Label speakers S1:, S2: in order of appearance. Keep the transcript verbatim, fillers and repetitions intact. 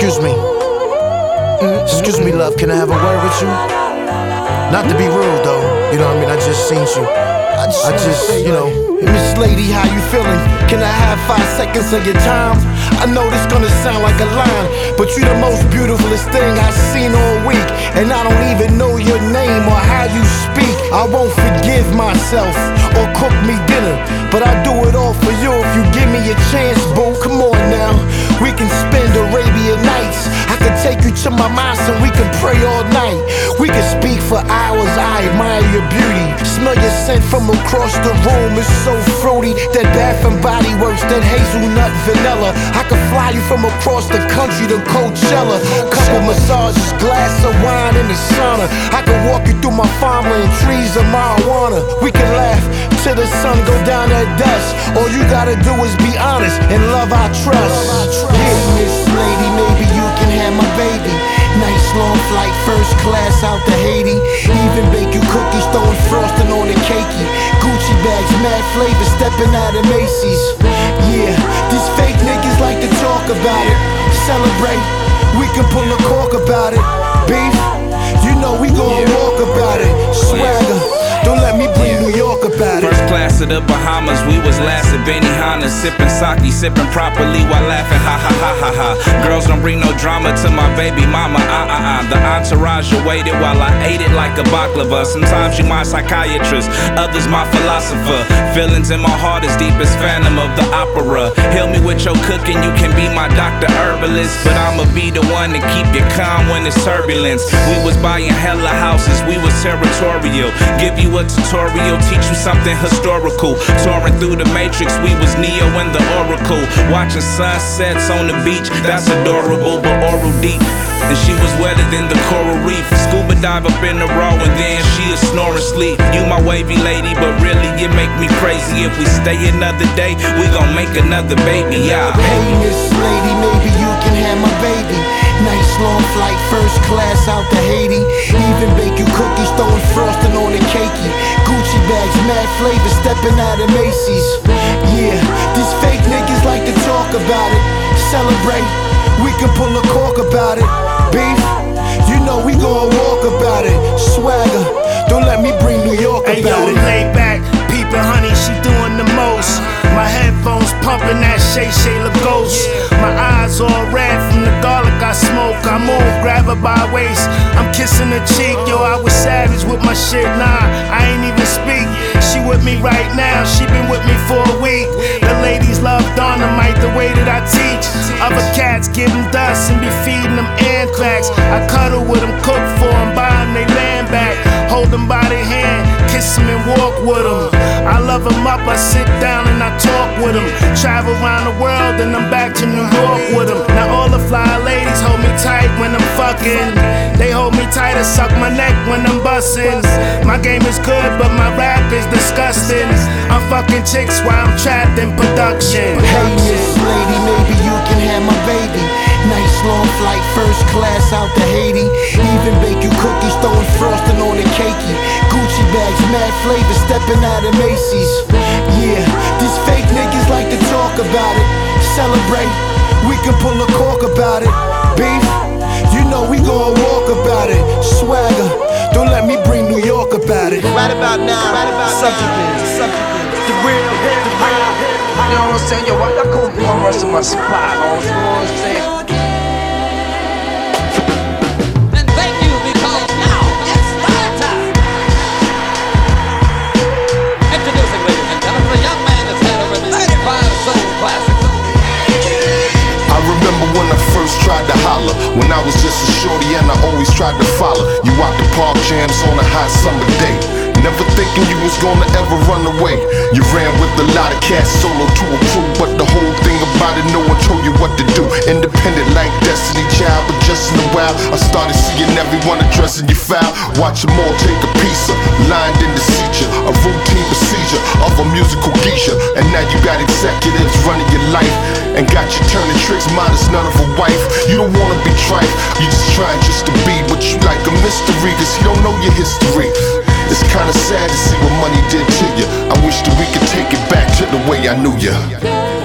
S1: Excuse me. Excuse me, love, can I have a word with you? Not to be rude, though, you know what I mean? I just seen you. I just, I just you know.
S2: Hey, Miss Lady, how you feeling? Can I have five seconds of your time? I know this gonna sound like a line, but you the most beautifulest thing I've seen all week. And I don't even know your name or how you speak. I won't forgive myself or cook me dinner, but I'll do it all for you if you give me a chance, boo. Come on now, we can spend Arabian nights. I can take you to my mosque and we can pray all night. We can speak for hours, I admire your beauty. Smell your scent from across the room, it's so fruity. That Bath and Body Works, that hazelnut vanilla. I can fly you from across the country to Coachella. Couple massages, glass of wine in the sauna. I can walk you through my farmland, trees of marijuana. We can laugh till the sun go down at dusk. All you gotta do is be honest and love I trust. Yeah, Miss Lady, maybe you can have my baby. Nice long flight, first class out to Haiti. Even bake you cookies, throwing frosting on the cakey. Gucci bags, mad flavor, stepping out of Macy's. Yeah, these fake niggas like to talk about it. Celebrate, we can pull a cork about it. Beef, you know we gon' walk about it. Swagger, don't let me bring New York about it.
S3: First class of the Bahamas, we was last at Benihana, sipping sake, sipping properly while laughing, ha ha ha ha ha. Girls don't bring no drama to my baby mama, ah ah ah. The entourage waited while I ate it like a baklava. Sometimes you my psychiatrist, others my philosopher. Feelings in my heart as deep as Phantom of the Opera. Heal me with your cooking, you can be my doctor herbalist, but I'ma be the one to keep you calm when it's turbulence. We was buying hella houses, we was territorial. Give you a tutorial, teach you something historical. Touring through the Matrix, we was Neo and the Oracle. Watching sunsets on the beach, that's adorable, but oral deep. And she was wetter than the coral reef. Scuba dive up in the raw and then she is snoring sleep. You my wavy lady, but really you make me crazy. If we stay another day, we gon' make another baby, yeah.
S2: Hey, Miss Lady, maybe you can have my baby. Nice long flight, first class out to Haiti. Even bake you cookies, throwing frosting on the cakey. Gucci bags, mad flavor, stepping out of Macy's. Yeah, these fake niggas like to talk about it. Celebrate, we can pull a cork about it. Beef, you know we gon' walk about it. Swagger, don't let me bring New York about
S4: hey, yo,
S2: it.
S4: Lay back, peepin' honey, she doing the most. My headphones pumping that Shay Shay Lagos. My eyes all red from the garlic I smoke. I move, grab her by waist, I'm kissing her cheek. Yo, I was savage with my shit, nah, I ain't even speak. She with me right now, she been with me for a week. The ladies love dynamite, the way that I teach. Other cats give them dust and be feeding them anthrax. I cuddle with them, cook for them, buy them they land back. Hold them by their hand, kiss them and walk with them. I love them up, I sit down and I talk with them. Travel around the world and I'm back to New York with them. Now all the fly ladies hold me tight when I'm fucking. They hold me tight and suck my neck when I'm bustin'. My game is good, but my rap is disgusting. I'm fucking chicks while I'm trapped in production.
S2: Hey, Miss Lady, maybe you can have my baby. Nice long flight, first class out to Haiti. Even bake you cookies, throwing frosting on the cakey. Gucci bags, mad flavor, stepping out of Macy's. Yeah, these fake niggas like to talk about it. Celebrate, we can pull a cork about it. Beef, you know we gon' walk about it. Swagger, don't let me bring New York about it.
S1: Right about now, right about subject now. Is, subject is, the real hit, the real hit. You know what I'm saying? Yo, I go come rush to my spot, on, you know what I'm saying?
S5: Tried to holler when I was just a shorty and I always tried to follow you out the park jams on a hot summer day. Never thinking you was gonna ever run away. You ran with a lot of cats solo to a crew, but the whole thing about it, no one told you what to do. Independent like Destiny Child, but just in a while I started seeing everyone addressing you foul. Watch them all take a piece of lined in the seizure, a routine procedure of a musical geisha. And now you got executives running your life and got you turning tricks, minus none of a wife. You don't wanna be trife, you just trying just to be, but you like a mystery, cause you don't know your history. It's kinda sad to see what money did to you. I wish that we could take it back to the way I knew you.